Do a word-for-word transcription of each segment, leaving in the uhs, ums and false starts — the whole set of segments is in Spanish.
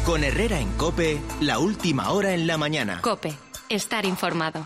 Con Herrera en COPE, la última hora en la mañana. COPE, estar informado.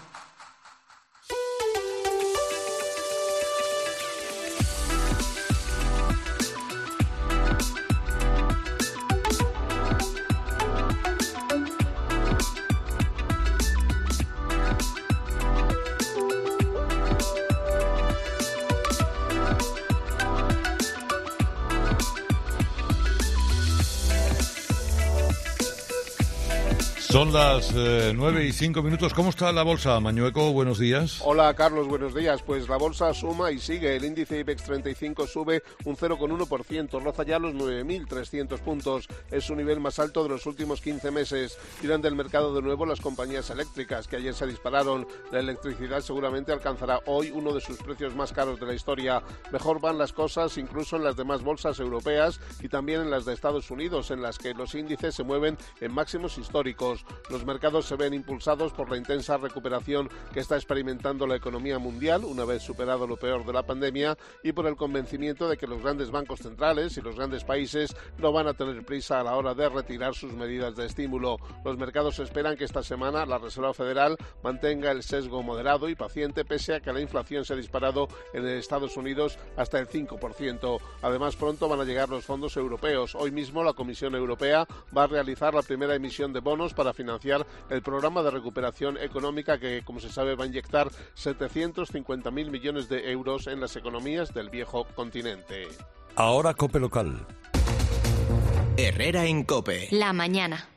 Son las eh, nueve y cinco minutos. ¿Cómo está la bolsa, Mañueco? Buenos días. Hola, Carlos. Buenos días. Pues la bolsa suma y sigue. El índice IBEX treinta y cinco sube un cero coma uno por ciento. Roza ya los nueve mil trescientos puntos. Es su nivel más alto de los últimos quince meses. Tiran del mercado de nuevo las compañías eléctricas, que ayer se dispararon. La electricidad seguramente alcanzará hoy uno de sus precios más caros de la historia. Mejor van las cosas incluso en las demás bolsas europeas y también en las de Estados Unidos, en las que los índices se mueven en máximos históricos. Los mercados se ven impulsados por la intensa recuperación que está experimentando la economía mundial una vez superado lo peor de la pandemia y por el convencimiento de que los grandes bancos centrales y los grandes países no van a tener prisa a la hora de retirar sus medidas de estímulo. Los mercados esperan que esta semana la Reserva Federal mantenga el sesgo moderado y paciente pese a que la inflación se ha disparado en Estados Unidos hasta el cinco por ciento. Además, pronto van a llegar los fondos europeos. Hoy mismo la Comisión Europea va a realizar la primera emisión de bonos para financiar el programa de recuperación económica que, como se sabe, va a inyectar setecientos cincuenta mil millones de euros en las economías del viejo continente. Ahora COPE local. Herrera en COPE. La mañana.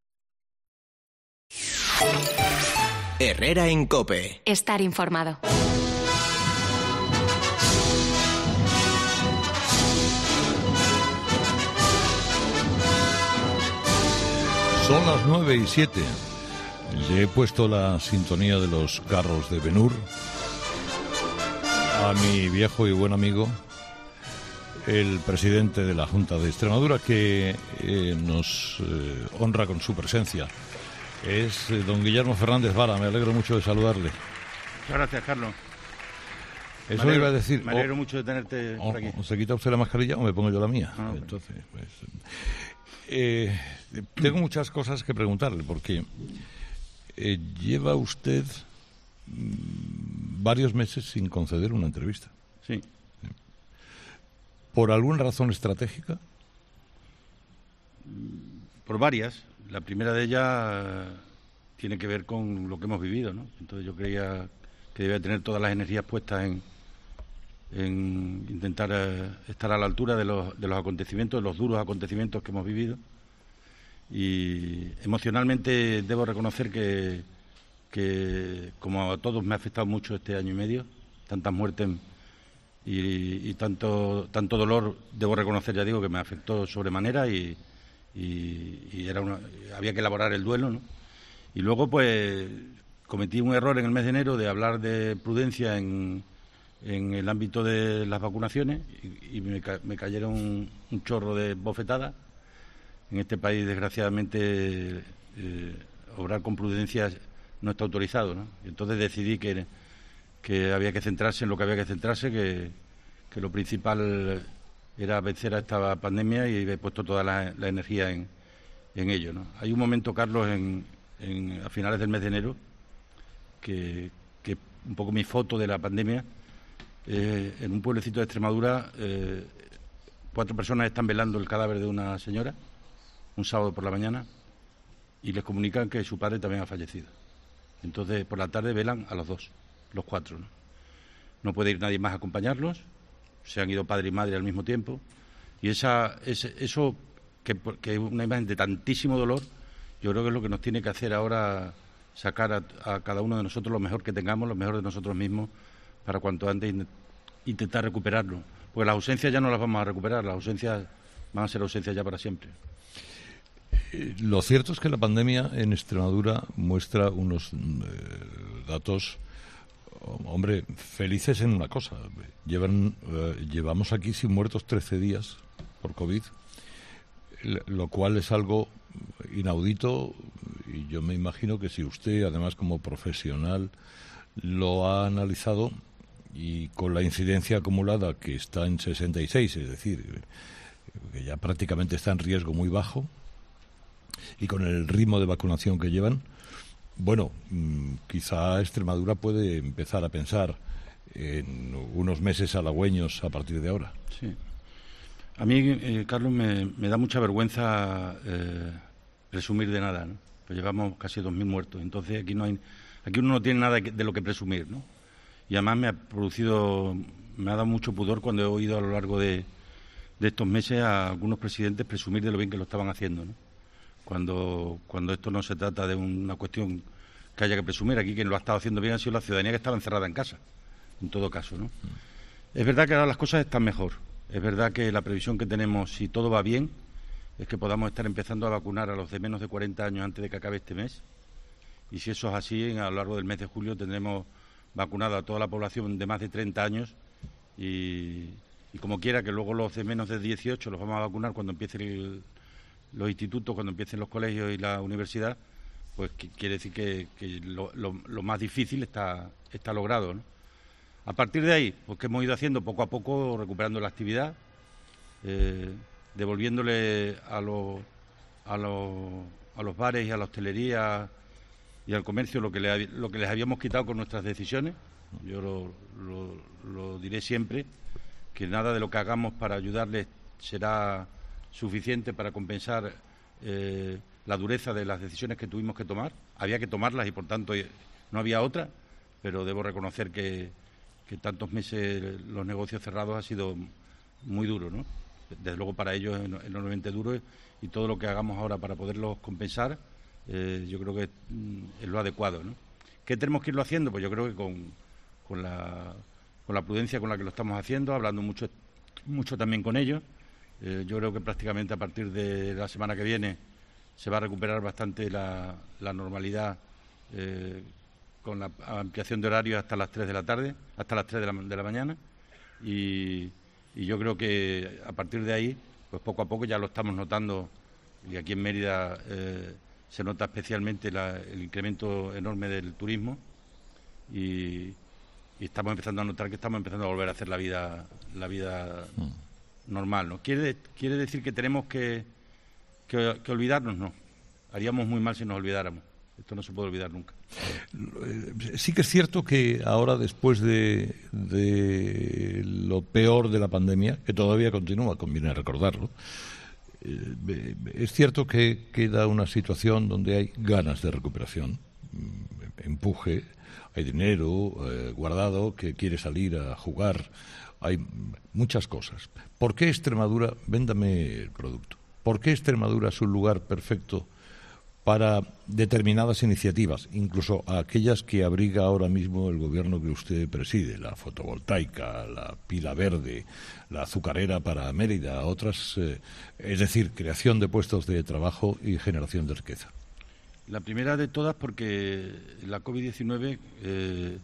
Herrera en COPE. Estar informado. Son las nueve y siete. Le he puesto la sintonía de los carros de Ben-Hur a mi viejo y buen amigo, el presidente de la Junta de Extremadura, que eh, nos eh, honra con su presencia. Es eh, don Guillermo Fernández Vara. Me alegro mucho de saludarle. Muchas gracias, Carlos. Eso alegro, iba a decir. Me alegro o, mucho de tenerte o, por aquí. ¿Se quita usted la mascarilla o me pongo yo la mía? Ah, Entonces, pues... Eh, tengo muchas cosas que preguntarle, porque eh, lleva usted mmm, varios meses sin conceder una entrevista. Sí. ¿Por alguna razón estratégica? Por varias. La primera de ellas eh, tiene que ver con lo que hemos vivido, ¿no? Entonces yo creía que debía tener todas las energías puestas en, en intentar eh, estar a la altura de los, de los acontecimientos, de los duros acontecimientos que hemos vivido. Y emocionalmente debo reconocer que, que como a todos me ha afectado mucho este año y medio, tantas muertes y, y tanto tanto dolor, debo reconocer, ya digo, que me afectó sobremanera y, y, y era una, había que elaborar el duelo, ¿no? Y luego pues cometí un error en el mes de enero de hablar de prudencia en, en el ámbito de las vacunaciones y, y me, ca, me cayeron un, un chorro de bofetadas. En este país, desgraciadamente, eh, obrar con prudencia no está autorizado, ¿no? Y entonces decidí que, que había que centrarse en lo que había que centrarse, que, que lo principal era vencer a esta pandemia y he puesto toda la, la energía en, en ello, ¿no? Hay un momento, Carlos, en, en, a finales del mes de enero, que, que un poco mi foto de la pandemia, eh, en un pueblecito de Extremadura, eh, cuatro personas están velando el cadáver de una señora, un sábado por la mañana, y les comunican que su padre también ha fallecido. Entonces, por la tarde velan a los dos, los cuatro, ¿no? No puede ir nadie más a acompañarlos, se han ido padre y madre al mismo tiempo, y esa, ese, eso, que, que es una imagen de tantísimo dolor, yo creo que es lo que nos tiene que hacer ahora sacar a, a cada uno de nosotros lo mejor que tengamos, lo mejor de nosotros mismos, para cuanto antes intentar recuperarlo. Porque las ausencias ya no las vamos a recuperar, las ausencias van a ser ausencias ya para siempre. Lo cierto es que la pandemia en Extremadura muestra unos eh, datos, hombre, felices en una cosa. Llevan, eh, llevamos aquí sin muertos trece días por COVID, lo cual es algo inaudito, y yo me imagino que si usted, además como profesional, lo ha analizado, y con la incidencia acumulada que está en sesenta y seis, es decir, que ya prácticamente está en riesgo muy bajo, y con el ritmo de vacunación que llevan, bueno, mmm, quizá Extremadura puede empezar a pensar en unos meses halagüeños a partir de ahora. Sí. A mí, eh, Carlos, me, me da mucha vergüenza eh, presumir de nada, ¿no? Pues llevamos casi dos mil muertos, entonces aquí no hay, aquí uno no tiene nada de lo que presumir, ¿no? Y además me ha producido, me ha dado mucho pudor cuando he oído a lo largo de, de estos meses a algunos presidentes presumir de lo bien que lo estaban haciendo, ¿no? Cuando, cuando esto no se trata de una cuestión que haya que presumir, aquí quien lo ha estado haciendo bien ha sido la ciudadanía que estaba encerrada en casa, en todo caso, ¿no? Es verdad que ahora las cosas están mejor, es verdad que la previsión que tenemos, si todo va bien, es que podamos estar empezando a vacunar a los de menos de cuarenta años antes de que acabe este mes, y si eso es así, a lo largo del mes de julio tendremos vacunado a toda la población de más de treinta años y, y como quiera que luego los de menos de dieciocho los vamos a vacunar cuando empiecen el, los institutos, cuando empiecen los colegios y la universidad, pues que, quiere decir que, que lo, lo, lo más difícil está, está logrado, ¿no? A partir de ahí, pues que hemos ido haciendo poco a poco, recuperando la actividad, eh, devolviéndole a los, a, los, a los bares y a la hostelería y al comercio lo que, le, lo que les habíamos quitado con nuestras decisiones. Yo lo, lo, lo diré siempre, que nada de lo que hagamos para ayudarles será suficiente para compensar eh, la dureza de las decisiones que tuvimos que tomar. Había que tomarlas y, por tanto, no había otra, pero debo reconocer que, que tantos meses los negocios cerrados ha sido muy duro, ¿no? Desde luego para ellos es enormemente duro y todo lo que hagamos ahora para poderlos compensar, eh, yo creo que es lo adecuado, ¿no? ¿Qué tenemos que irlo haciendo? Pues yo creo que con, con, la, con la prudencia con la que lo estamos haciendo, hablando mucho, mucho también con ellos. Eh, yo creo que prácticamente a partir de la semana que viene se va a recuperar bastante la, la normalidad eh, con la ampliación de horarios hasta las tres de la tarde, hasta las tres de la, de la mañana y, y yo creo que a partir de ahí, pues poco a poco ya lo estamos notando y aquí en Mérida eh, se nota especialmente la, el incremento enorme del turismo y, y estamos empezando a notar que estamos empezando a volver a hacer la vida la vida mm. normal, ¿no? ¿Quiere, quiere decir que tenemos que, que, que olvidarnos? No. Haríamos muy mal si nos olvidáramos. Esto no se puede olvidar nunca. Sí que es cierto que ahora, después de, de lo peor de la pandemia, que todavía continúa, conviene recordarlo, eh, es cierto que queda una situación donde hay ganas de recuperación, empuje, hay dinero eh, guardado que quiere salir a jugar, hay muchas cosas. ¿Por qué Extremadura? Véndame el producto. ¿Por qué Extremadura es un lugar perfecto para determinadas iniciativas, incluso aquellas que abriga ahora mismo el gobierno que usted preside, la fotovoltaica, la pila verde, la azucarera para Mérida, otras, eh, es decir, creación de puestos de trabajo y generación de riqueza? La primera de todas porque la COVID diecinueve eh,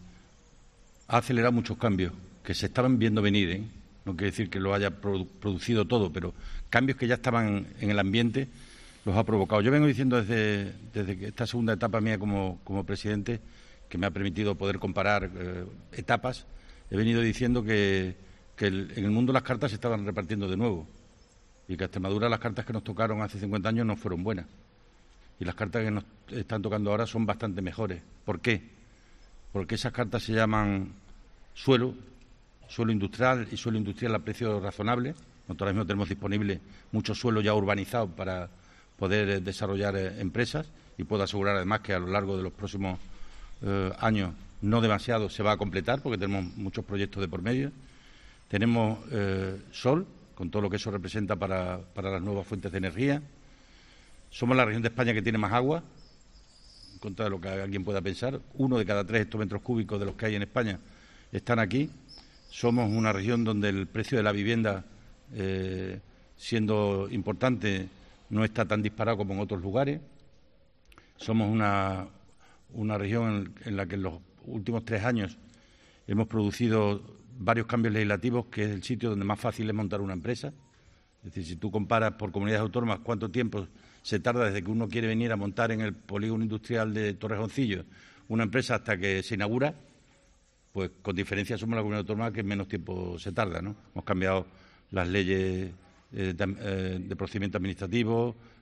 ha acelerado muchos cambios que se estaban viendo venir, ¿eh? No quiere decir que lo haya produ- producido todo, pero cambios que ya estaban en el ambiente los ha provocado. Yo vengo diciendo desde, desde esta segunda etapa mía como, como presidente, que me ha permitido poder comparar eh, etapas, he venido diciendo que, que el, en el mundo las cartas se estaban repartiendo de nuevo y que a Extremadura las cartas que nos tocaron hace cincuenta años no fueron buenas y las cartas que nos están tocando ahora son bastante mejores. ¿Por qué? Porque esas cartas se llaman suelo, suelo industrial y suelo industrial a precio razonable. Nosotros ahora mismo tenemos disponible mucho suelo ya urbanizado para poder eh, desarrollar eh, empresas y puedo asegurar además que a lo largo de los próximos eh, años, no demasiado, se va a completar porque tenemos muchos proyectos de por medio. Tenemos eh, sol, con todo lo que eso representa para, para las nuevas fuentes de energía. Somos la región de España que tiene más agua, en contra de lo que alguien pueda pensar. Uno de cada tres hectómetros cúbicos de los que hay en España están aquí. Somos una región donde el precio de la vivienda, eh, siendo importante, no está tan disparado como en otros lugares. Somos una, una región en, en la que en los últimos tres años hemos producido varios cambios legislativos, que es el sitio donde más fácil es montar una empresa. Es decir, si tú comparas por comunidades autónomas cuánto tiempo se tarda desde que uno quiere venir a montar en el polígono industrial de Torrejoncillo una empresa hasta que se inaugura, pues con diferencia somos la comunidad autónoma que menos tiempo se tarda, ¿no? Hemos cambiado las leyes eh, de, eh, de procedimiento administrativo,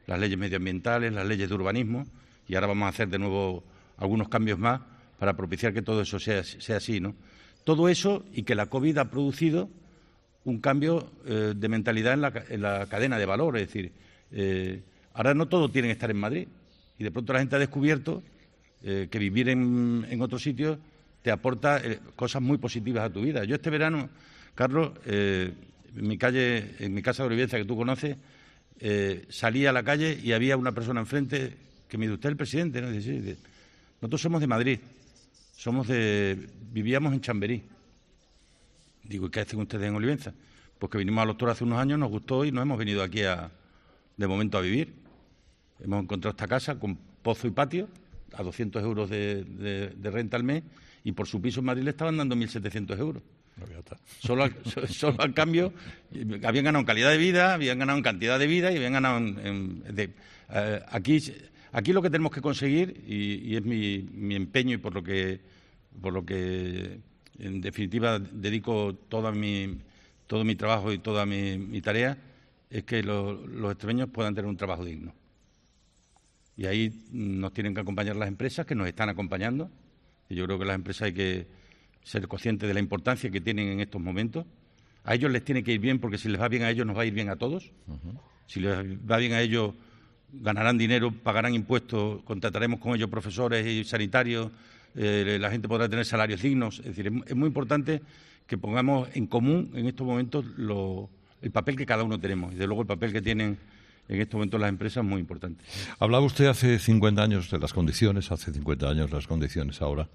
las leyes medioambientales, las leyes de urbanismo, y ahora vamos a hacer de nuevo algunos cambios más para propiciar que todo eso sea, sea así, ¿no? Todo eso y que la COVID ha producido un cambio eh, de mentalidad en la, en la cadena de valor, es decir, eh, ahora no todo tiene que estar en Madrid, y de pronto la gente ha descubierto eh, que vivir en, en otros sitios te aporta eh, cosas muy positivas a tu vida. Yo este verano, Carlos, eh, en mi calle, en mi casa de Olivenza, que tú conoces, eh, salí a la calle y había una persona enfrente que me dice, ¿usted es el presidente? ¿No? Dice, sí, dice, nosotros somos de Madrid, somos de, vivíamos en Chamberí. Digo, ¿y qué hacen ustedes en Olivenza? Pues que vinimos a los toros hace unos años, nos gustó y nos hemos venido aquí a, de momento a vivir. Hemos encontrado esta casa con pozo y patio, a doscientos euros de, de, de renta al mes, y por su piso en Madrid le estaban dando mil setecientos euros. Solo al, solo al cambio, habían ganado en calidad de vida, habían ganado en cantidad de vida y habían ganado en... en de, eh, aquí, aquí lo que tenemos que conseguir, y, y es mi, mi empeño y por lo que, por lo que en definitiva dedico toda mi, todo mi trabajo y toda mi, mi tarea, es que lo, los extremeños puedan tener un trabajo digno. Y ahí nos tienen que acompañar las empresas, que nos están acompañando, y yo creo que las empresas hay que ser conscientes de la importancia que tienen en estos momentos. A ellos les tiene que ir bien, porque si les va bien a ellos, nos va a ir bien a todos. Uh-huh. Si les va bien a ellos, ganarán dinero, pagarán impuestos, contrataremos con ellos profesores y sanitarios, eh, la gente podrá tener salarios dignos. Es decir, es, es muy importante que pongamos en común en estos momentos lo, el papel que cada uno tenemos. Y, de luego, el papel que tienen en estos momentos las empresas es muy importante. Hablaba usted hace cincuenta años de las condiciones, hace cincuenta años las condiciones ahora.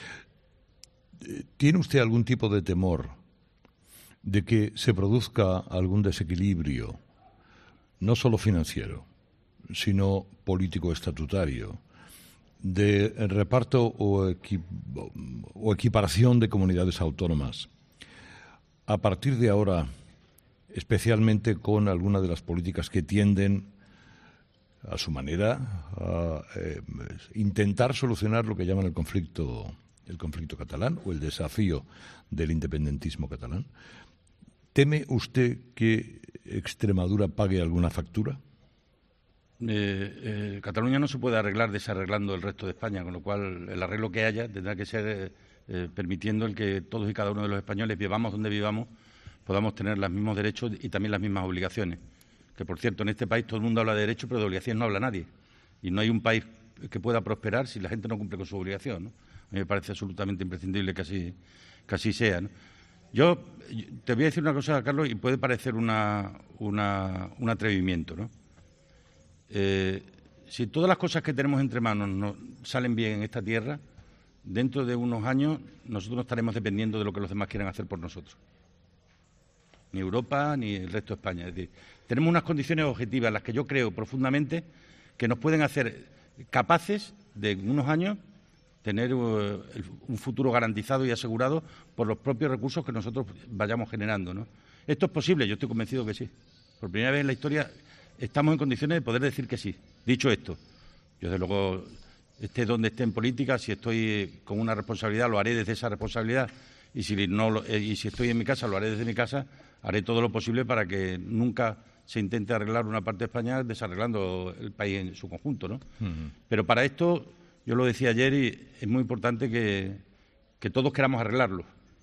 ¿Tiene usted algún tipo de temor de que se produzca algún desequilibrio, no solo financiero, sino político-estatutario, de reparto o, equi- o equiparación de comunidades autónomas, a partir de ahora, especialmente con alguna de las políticas que tienden, a su manera, a eh, intentar solucionar lo que llaman el conflicto el conflicto catalán o el desafío del independentismo catalán? ¿Teme usted que Extremadura pague alguna factura? Eh, eh, Cataluña no se puede arreglar desarreglando el resto de España, con lo cual el arreglo que haya tendrá que ser eh, permitiendo el que todos y cada uno de los españoles, vivamos donde vivamos, podamos tener los mismos derechos y también las mismas obligaciones. Que, por cierto, en este país todo el mundo habla de derechos, pero de obligaciones no habla nadie. Y no hay un país que pueda prosperar si la gente no cumple con su obligación, ¿no? A mí me parece absolutamente imprescindible que así, que así sea, ¿no? Yo te voy a decir una cosa, Carlos, y puede parecer una, una, un atrevimiento, ¿no? Eh, si todas las cosas que tenemos entre manos no salen bien en esta tierra, dentro de unos años nosotros no estaremos dependiendo de lo que los demás quieran hacer por nosotros. Ni Europa ni el resto de España. Es decir, tenemos unas condiciones objetivas en las que yo creo profundamente que nos pueden hacer capaces de en unos años tener uh, el, un futuro garantizado y asegurado por los propios recursos que nosotros vayamos generando, ¿no? ¿Esto es posible? Yo estoy convencido que sí. Por primera vez en la historia estamos en condiciones de poder decir que sí. Dicho esto, yo desde luego, esté donde esté en política, si estoy con una responsabilidad, lo haré desde esa responsabilidad, y si, no lo, eh, y si estoy en mi casa, lo haré desde mi casa, haré todo lo posible para que nunca se intente arreglar una parte de España desarreglando el país en su conjunto, ¿no? Uh-huh. Pero para esto, yo lo decía ayer, y es muy importante que, que todos queramos arreglarlo.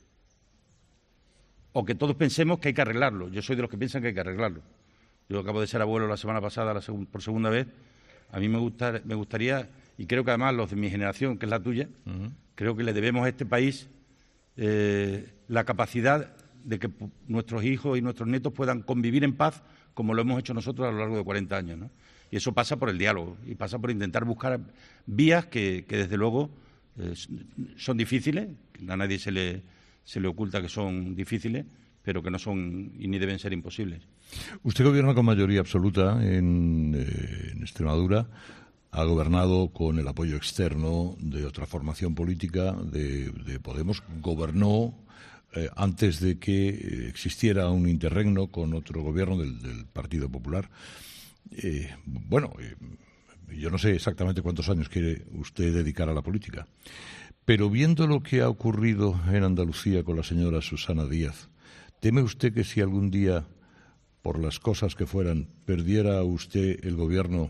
O que todos pensemos que hay que arreglarlo. Yo soy de los que piensan que hay que arreglarlo. Yo acabo de ser abuelo la semana pasada la segun, por segunda vez. A mí me, gusta, me gustaría, y creo que además los de mi generación, que es la tuya, uh-huh. creo que le debemos a este país eh, la capacidad de que nuestros hijos y nuestros nietos puedan convivir en paz como lo hemos hecho nosotros a lo largo de cuarenta años, ¿no? Y eso pasa por el diálogo y pasa por intentar buscar vías que, que desde luego, eh, son difíciles, a nadie se le, se le oculta que son difíciles, pero que no son y ni deben ser imposibles. Usted gobierna con mayoría absoluta en, eh, en Extremadura, ha gobernado con el apoyo externo de otra formación política, de, de Podemos, gobernó eh, antes de que existiera un interregno con otro gobierno del, del Partido Popular. Eh, bueno, eh, yo no sé exactamente cuántos años quiere usted dedicar a la política, pero viendo lo que ha ocurrido en Andalucía con la señora Susana Díaz, ¿teme usted que si algún día por las cosas que fueran, perdiera usted el gobierno,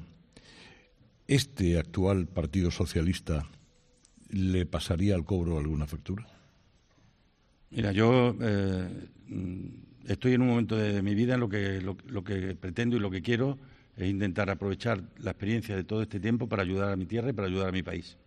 ¿este actual Partido Socialista le pasaría al cobro alguna factura? Mira, yo eh, estoy en un momento de mi vida en lo que, lo, lo que pretendo y lo que quiero es intentar aprovechar la experiencia de todo este tiempo para ayudar a mi tierra y para ayudar a mi país.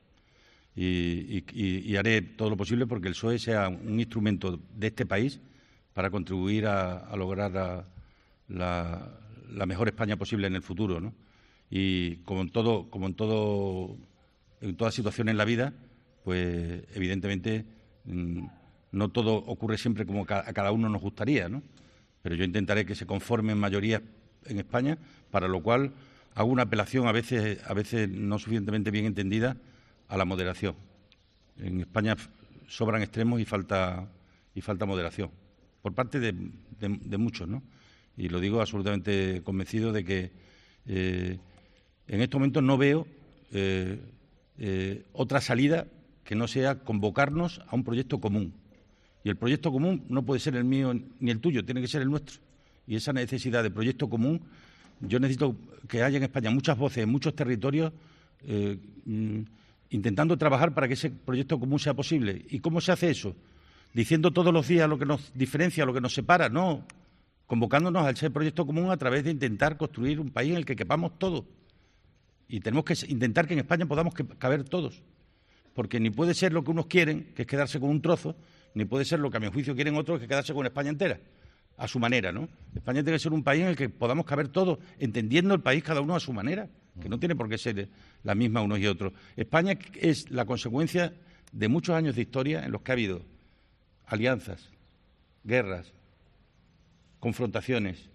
Y, y, y haré todo lo posible porque el P S O E sea un instrumento de este país para contribuir a, a lograr la, la, la mejor España posible en el futuro, ¿no? Y como en todo, como en todo, en toda situación en la vida, pues evidentemente mmm, no todo ocurre siempre como a cada uno nos gustaría, ¿no? Pero yo intentaré que se conformen mayorías en España, para lo cual hago una apelación a veces, a veces no suficientemente bien entendida a la moderación. En España sobran extremos y falta y falta moderación por parte de, de, de muchos, ¿no? Y lo digo absolutamente convencido de que eh, en estos momentos no veo eh, eh, otra salida que no sea convocarnos a un proyecto común. Y el proyecto común no puede ser el mío ni el tuyo, tiene que ser el nuestro. Y esa necesidad de proyecto común, yo necesito que haya en España muchas voces en muchos territorios eh, intentando trabajar para que ese proyecto común sea posible. ¿Y cómo se hace eso? Diciendo todos los días lo que nos diferencia, lo que nos separa, no. Convocándonos a ese proyecto común a través de intentar construir un país en el que quepamos todos. Y tenemos que intentar que en España podamos caber todos. Porque ni puede ser lo que unos quieren, que es quedarse con un trozo, ni puede ser lo que a mi juicio quieren otros, que es quedarse con España entera, a su manera, ¿no? España tiene que ser un país en el que podamos caber todos, entendiendo el país cada uno a su manera, que no tiene por qué ser la misma unos y otros. España es la consecuencia de muchos años de historia en los que ha habido alianzas, guerras, confrontaciones,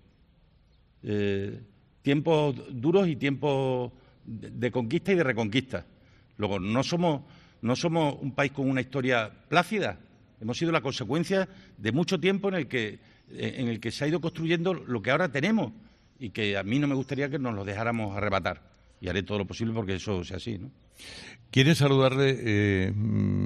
eh, tiempos duros y tiempos de, de conquista y de reconquista. Luego, no somos, no somos un país con una historia plácida. Hemos sido la consecuencia de mucho tiempo en el que, en el que se ha ido construyendo lo que ahora tenemos y que a mí no me gustaría que nos lo dejáramos arrebatar. Y haré todo lo posible porque eso sea así, ¿no? Quiere saludarle, eh,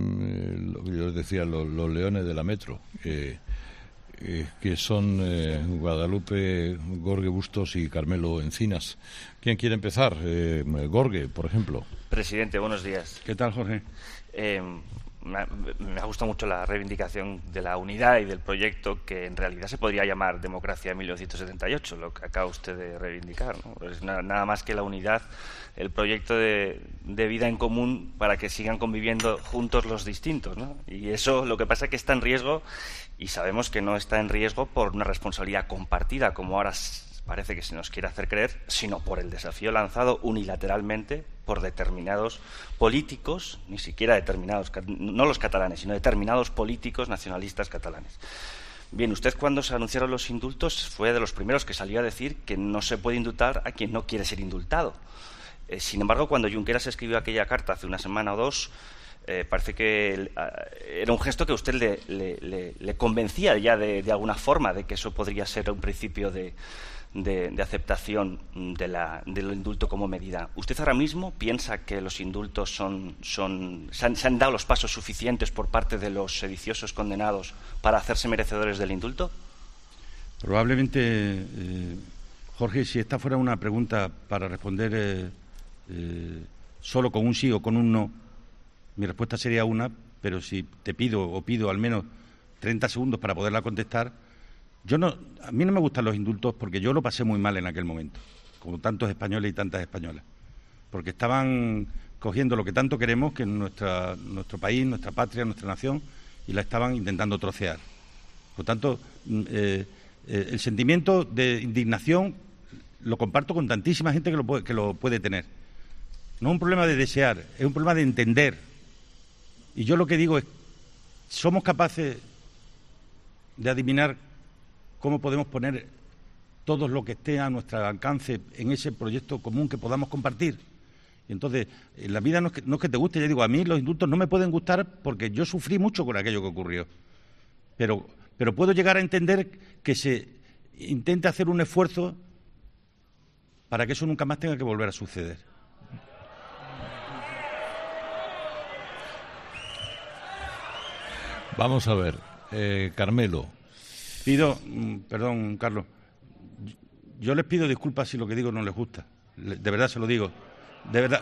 lo que yo les decía, los, los leones de la Metro, eh, eh, que son eh, Guadalupe, Gorge Bustos y Carmelo Encinas. ¿Quién quiere empezar? Eh, Gorge, por ejemplo. Presidente, buenos días. ¿Qué tal, Jorge? Eh, me, ha, me ha gustado mucho la reivindicación de la unidad y del proyecto que en realidad se podría llamar Democracia de mil novecientos setenta y ocho, lo que acaba usted de reivindicar, ¿no? Es na, nada más que la unidad, el proyecto de, de vida en común para que sigan conviviendo juntos los distintos, ¿no? Y eso lo que pasa es que está en riesgo y sabemos que no está en riesgo por una responsabilidad compartida, como ahora parece que se nos quiere hacer creer, sino por el desafío lanzado unilateralmente por determinados políticos, ni siquiera determinados, no los catalanes, sino determinados políticos nacionalistas catalanes. Bien, usted cuando se anunciaron los indultos fue de los primeros que salió a decir que no se puede indultar a quien no quiere ser indultado. Eh, sin embargo, cuando Junqueras escribió aquella carta hace una semana o dos, eh, parece que el, eh, era un gesto que a usted le, le, le, le convencía ya de, de alguna forma de que eso podría ser un principio de... De, de aceptación de la, del indulto como medida. ¿Usted ahora mismo piensa que los indultos son, son se, han, se han dado los pasos suficientes por parte de los sediciosos condenados para hacerse merecedores del indulto? Probablemente, eh, Jorge, si esta fuera una pregunta para responder eh, eh, solo con un sí o con un no, mi respuesta sería una, pero si te pido o pido al menos treinta segundos para poderla contestar, Yo no, a mí no me gustan los indultos porque yo lo pasé muy mal en aquel momento, como tantos españoles y tantas españolas, porque estaban cogiendo lo que tanto queremos, que es nuestra, nuestro país, nuestra patria, nuestra nación, y la estaban intentando trocear. Por tanto, eh, eh, el sentimiento de indignación lo comparto con tantísima gente que lo, puede, que lo puede tener. No es un problema de desear, es un problema de entender. Y yo lo que digo es, ¿somos capaces de adivinar cómo podemos poner todo lo que esté a nuestro alcance en ese proyecto común que podamos compartir? Y entonces, en la vida no es que, no es que te guste, ya digo, a mí los indultos no me pueden gustar porque yo sufrí mucho con aquello que ocurrió. Pero, pero puedo llegar a entender que se intente hacer un esfuerzo para que eso nunca más tenga que volver a suceder. Vamos a ver, eh, Carmelo. Pido, perdón, Carlos, yo les pido disculpas si lo que digo no les gusta. De verdad se lo digo. De verdad.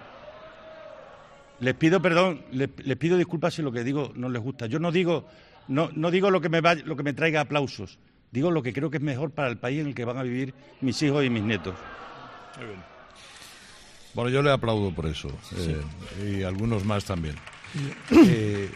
Les pido perdón, les, les pido disculpas si lo que digo no les gusta. Yo no digo, no, no digo lo que me vaya, lo que me traiga aplausos. Digo lo que creo que es mejor para el país en el que van a vivir mis hijos y mis nietos. Muy bien. Bueno, yo le aplaudo por eso, sí. eh, y algunos más también. eh,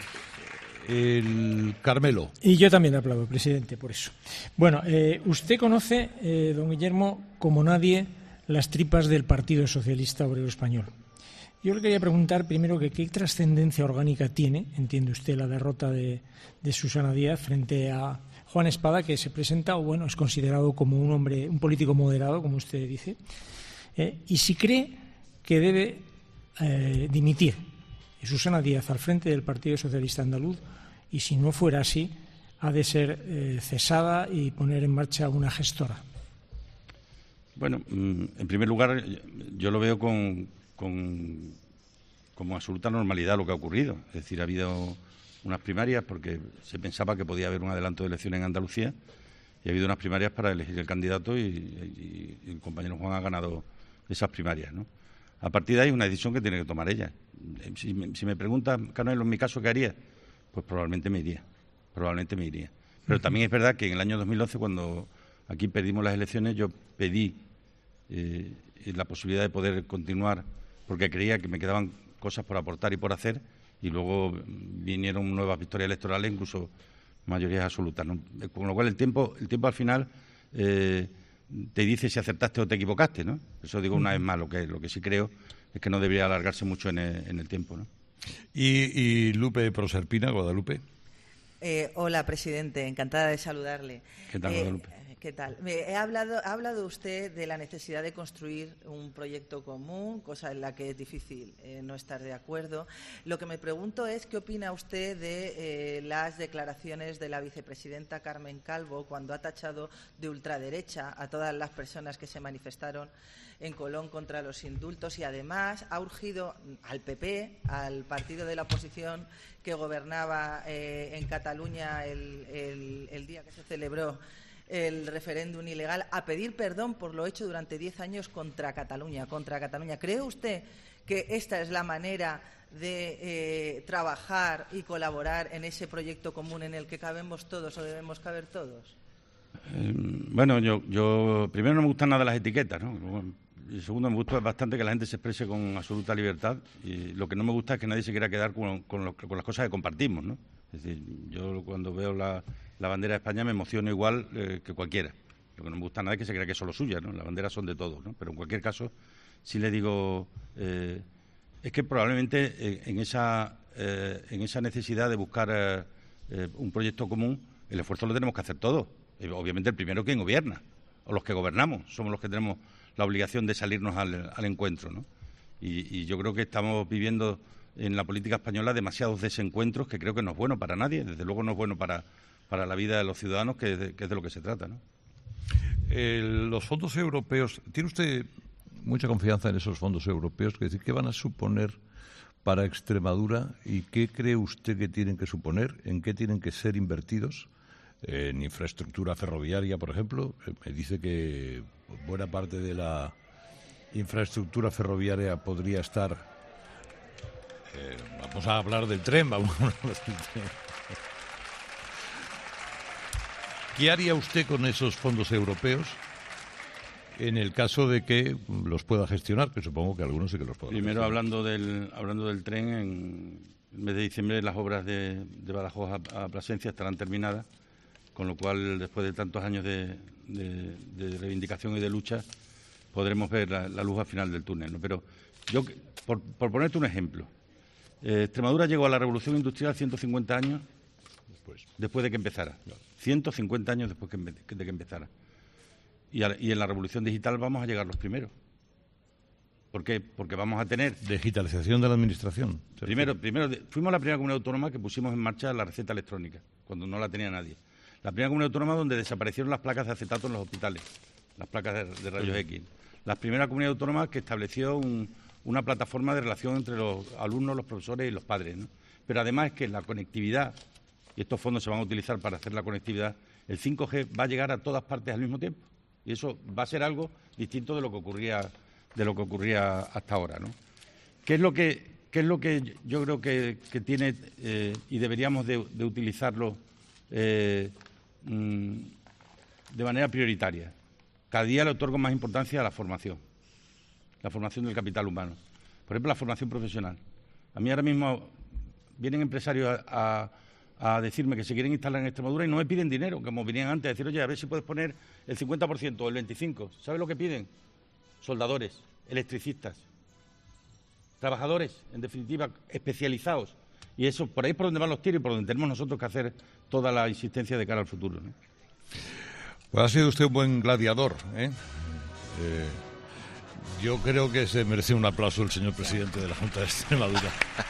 el Carmelo. Y yo también le aplaudo, presidente, por eso. Bueno, eh, usted conoce, eh, don Guillermo, como nadie, las tripas del Partido Socialista Obrero Español. Yo le quería preguntar primero que qué trascendencia orgánica tiene, entiende usted, la derrota de, de Susana Díaz frente a Juan Espada, que se presenta, o bueno, es considerado como un hombre, un político moderado, como usted dice, eh, y si cree que debe eh, dimitir Susana Díaz al frente del Partido Socialista Andaluz, y si no fuera así, ha de ser eh, cesada y poner en marcha una gestora. Bueno, en primer lugar, yo lo veo con, con como absoluta normalidad lo que ha ocurrido. Es decir, ha habido unas primarias porque se pensaba que podía haber un adelanto de elecciones en Andalucía y ha habido unas primarias para elegir el candidato y, y, y el compañero Juan ha ganado esas primarias, ¿no? A partir de ahí es una decisión que tiene que tomar ella. Si me, si me pregunta, Canelo, en mi caso, ¿qué haría? Pues probablemente me iría, probablemente me iría. Pero también es verdad que en el año dos mil once, cuando aquí perdimos las elecciones, yo pedí eh, la posibilidad de poder continuar porque creía que me quedaban cosas por aportar y por hacer, y luego vinieron nuevas victorias electorales, incluso mayorías absolutas, ¿no? Con lo cual el tiempo, el tiempo al final eh, te dice si acertaste o te equivocaste, ¿no? Eso digo una vez más, lo que, lo que sí creo es que no debería alargarse mucho en el, en el tiempo, ¿no? Y, y Lupe Proserpina, Guadalupe. Eh, hola, presidente, encantada de saludarle. ¿Qué tal, Guadalupe? Eh, ¿Qué tal? He hablado, ha hablado usted de la necesidad de construir un proyecto común, cosa en la que es difícil eh, no estar de acuerdo. Lo que me pregunto es qué opina usted de eh, las declaraciones de la vicepresidenta Carmen Calvo cuando ha tachado de ultraderecha a todas las personas que se manifestaron en Colón contra los indultos, y además ha urgido al P P, al partido de la oposición que gobernaba eh, en Cataluña el, el, el día que se celebró el referéndum ilegal, a pedir perdón por lo hecho durante diez años contra Cataluña, contra Cataluña. ¿Cree usted que esta es la manera de eh, trabajar y colaborar en ese proyecto común en el que cabemos todos o debemos caber todos? Eh, bueno, yo, yo primero no me gustan nada las etiquetas, ¿no? Y segundo, me gusta bastante que la gente se exprese con absoluta libertad, y lo que no me gusta es que nadie se quiera quedar con, con, lo, con las cosas que compartimos, ¿no? Es decir, yo cuando veo la, la bandera de España me emociono igual eh, que cualquiera. Lo que no me gusta nada es que se crea que es solo suya, ¿no? Las banderas son de todos, ¿no? Pero en cualquier caso, sí le digo, eh, es que probablemente eh, en, esa, eh, en esa necesidad de buscar eh, eh, un proyecto común, el esfuerzo lo tenemos que hacer todos. Eh, obviamente el primero quien gobierna, o los que gobernamos, somos los que tenemos la obligación de salirnos al, al encuentro, ¿no? Y, y yo creo que estamos viviendo en la política española demasiados desencuentros que creo que no es bueno para nadie, desde luego no es bueno para, para la vida de los ciudadanos, que es de, que es de lo que se trata, ¿no? Eh, los fondos europeos, ¿tiene usted mucha confianza en esos fondos europeos? Es decir, ¿qué van a suponer para Extremadura y qué cree usted que tienen que suponer? ¿En qué tienen que ser invertidos? En infraestructura ferroviaria, por ejemplo. Me dice que buena parte de la infraestructura ferroviaria podría estar... Eh, vamos a hablar del tren, vamos a hablar del tren. ¿Qué haría usted con esos fondos europeos en el caso de que los pueda gestionar? Que supongo que algunos sí que los puedan Primero, gestionar. hablando del, hablando del tren, en el mes de diciembre las obras de, de Badajoz a, a Plasencia estarán terminadas, con lo cual, después de tantos años de, de, de reivindicación y de lucha, podremos ver la, la luz al final del túnel, ¿no? Pero yo, por, por ponerte un ejemplo, eh, Extremadura llegó a la revolución industrial ciento cincuenta años después, después de que empezara. ciento cincuenta años después que, de que empezara. Y, a, y en la revolución digital vamos a llegar los primeros. ¿Por qué? Porque vamos a tener... Digitalización de la administración. Primero, primero, fuimos la primera comunidad autónoma que pusimos en marcha la receta electrónica, cuando no la tenía nadie. La primera comunidad autónoma donde desaparecieron las placas de acetato en los hospitales, las placas de, de rayos X. La primera comunidad autónoma que estableció un, una plataforma de relación entre los alumnos, los profesores y los padres, ¿no? Pero además es que la conectividad, y estos fondos se van a utilizar para hacer la conectividad, el cinco G va a llegar a todas partes al mismo tiempo. Y eso va a ser algo distinto de lo que ocurría, de lo que ocurría hasta ahora, ¿no? ¿Qué es lo que, qué es lo que yo creo que, que tiene eh, y deberíamos de, de utilizarlo eh, mmm, de manera prioritaria? Cada día le otorgo más importancia a la formación, la formación del capital humano. Por ejemplo, la formación profesional. A mí ahora mismo vienen empresarios a, a, a decirme que se quieren instalar en Extremadura y no me piden dinero, como venían antes, a decir, oye, a ver si puedes poner el cincuenta por ciento o el veinticinco por ciento. ¿Sabes lo que piden? Soldadores, electricistas, trabajadores, en definitiva, especializados. Y eso, por ahí es por donde van los tiros y por donde tenemos nosotros que hacer toda la insistencia de cara al futuro, ¿no? Pues ha sido usted un buen gladiador, ¿eh? Eh, yo creo que se merece un aplauso el señor presidente de la Junta de Extremadura.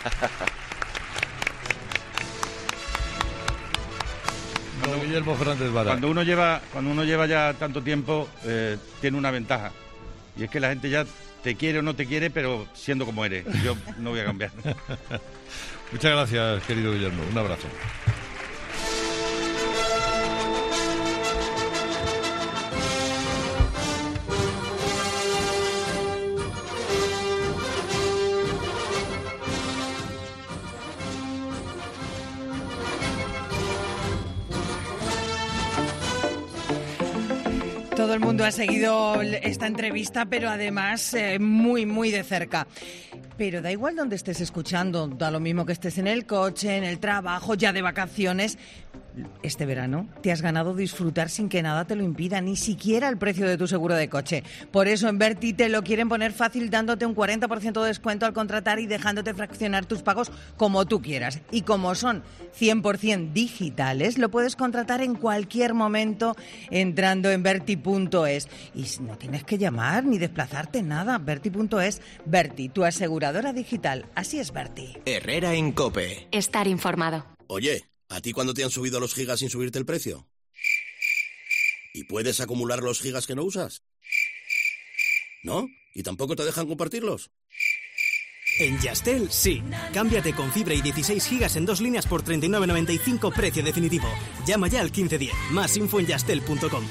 Don Guillermo Fernández Vara. Cuando uno lleva, cuando uno lleva ya tanto tiempo, eh, tiene una ventaja. Y es que la gente ya te quiere o no te quiere, pero siendo como eres. Yo no voy a cambiar. Muchas gracias, querido Guillermo. Un abrazo. Todo el mundo ha seguido esta entrevista, pero además eh, muy, muy de cerca. Pero da igual donde estés escuchando, da lo mismo que estés en el coche, en el trabajo, ya de vacaciones. Este verano te has ganado disfrutar sin que nada te lo impida, ni siquiera el precio de tu seguro de coche. Por eso en Berti te lo quieren poner fácil dándote un cuarenta por ciento de descuento al contratar y dejándote fraccionar tus pagos como tú quieras. Y como son cien por ciento digitales, lo puedes contratar en cualquier momento entrando en Berti punto es. Y no tienes que llamar ni desplazarte, nada. Berti punto es. Berti, tu aseguradora digital. Así es, Berti. Herrera en COPE. Estar informado. Oye, ¿a ti cuándo te han subido los gigas sin subirte el precio? ¿Y puedes acumular los gigas que no usas? ¿No? ¿Y tampoco te dejan compartirlos? En Yastel, sí. Cámbiate con fibra y dieciséis gigas en dos líneas por treinta y nueve noventa y cinco, precio definitivo. Llama ya al quince diez. Más info en yastel punto com.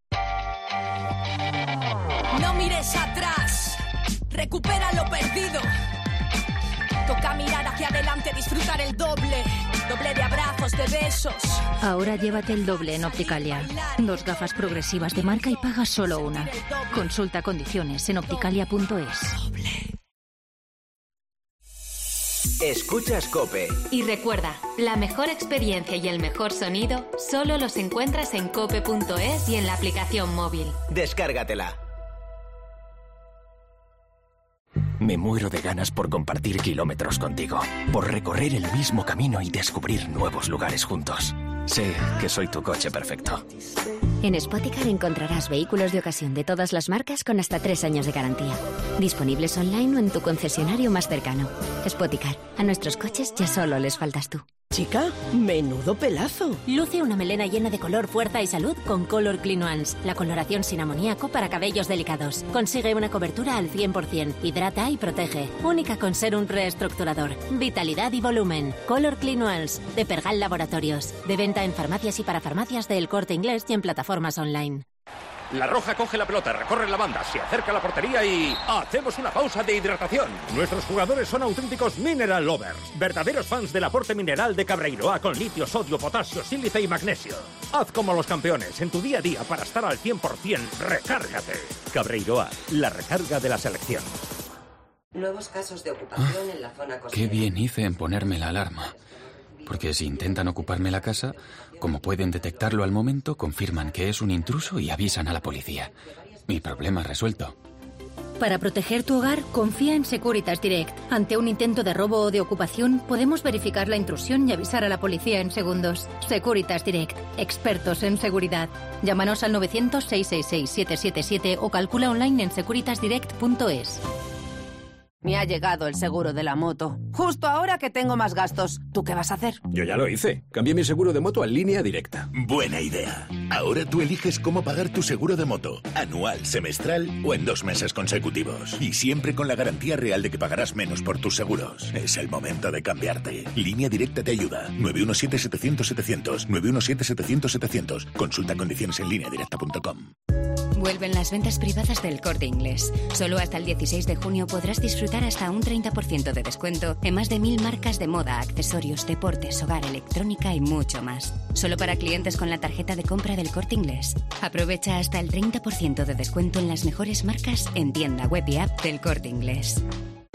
No mires atrás. Recupera lo perdido. Toca mirar hacia adelante, disfrutar el doble. Doble de abrazos, de besos. Ahora llévate el doble en Opticalia. Dos gafas progresivas de marca y pagas solo una. Consulta condiciones en opticalia punto es. Escuchas COPE. Y recuerda, la mejor experiencia y el mejor sonido solo los encuentras en cope punto es y en la aplicación móvil. Descárgatela. Me muero de ganas por compartir kilómetros contigo, por recorrer el mismo camino y descubrir nuevos lugares juntos. Sé que soy tu coche perfecto. En Spoticar encontrarás vehículos de ocasión de todas las marcas con hasta tres años de garantía. Disponibles online o en tu concesionario más cercano. Spoticar, a nuestros coches ya solo les faltas tú. Chica, menudo pelazo. Luce una melena llena de color, fuerza y salud con Color Clean Ones, la coloración sin amoníaco para cabellos delicados. Consigue una cobertura al cien por ciento, hidrata y protege. Única con ser un reestructurador, vitalidad y volumen. Color Clean Ones, de Pergal Laboratorios. De venta en farmacias y para farmacias de El Corte Inglés y en plataformas online. La Roja coge la pelota, recorre la banda, se acerca a la portería y... ¡hacemos una pausa de hidratación! Nuestros jugadores son auténticos mineral lovers, verdaderos fans del aporte mineral de Cabreiroa con litio, sodio, potasio, sílice y magnesio. Haz como los campeones en tu día a día para estar al cien por ciento. ¡Recárgate! Cabreiroa, la recarga de la selección. Nuevos casos de ocupación en la zona costera. Qué bien hice en ponerme la alarma. Porque si intentan ocuparme la casa, como pueden detectarlo al momento, confirman que es un intruso y avisan a la policía. Mi problema resuelto. Para proteger tu hogar, confía en Securitas Direct. Ante un intento de robo o de ocupación, podemos verificar la intrusión y avisar a la policía en segundos. Securitas Direct, expertos en seguridad. Llámanos al novecientos, seiscientos sesenta y seis, siete siete siete o calcula online en securitas direct punto es. Me ha llegado el seguro de la moto. Justo ahora que tengo más gastos. ¿Tú qué vas a hacer? Yo ya lo hice. Cambié mi seguro de moto a Línea Directa. Buena idea. Ahora tú eliges cómo pagar tu seguro de moto. Anual, semestral o en dos meses consecutivos. Y siempre con la garantía real de que pagarás menos por tus seguros. Es el momento de cambiarte. Línea Directa te ayuda. nueve uno siete, setecientos, setecientos. nueve uno siete, setecientos, setecientos. Consulta condiciones en línea directa punto com. Vuelven las ventas privadas del Corte Inglés. Solo hasta el dieciséis de junio podrás disfrutar hasta un treinta por ciento de descuento en más de mil marcas de moda, accesorios, deportes, hogar, electrónica y mucho más. Solo para clientes con la tarjeta de compra del Corte Inglés. Aprovecha hasta el treinta por ciento de descuento en las mejores marcas en tienda, web y app del Corte Inglés.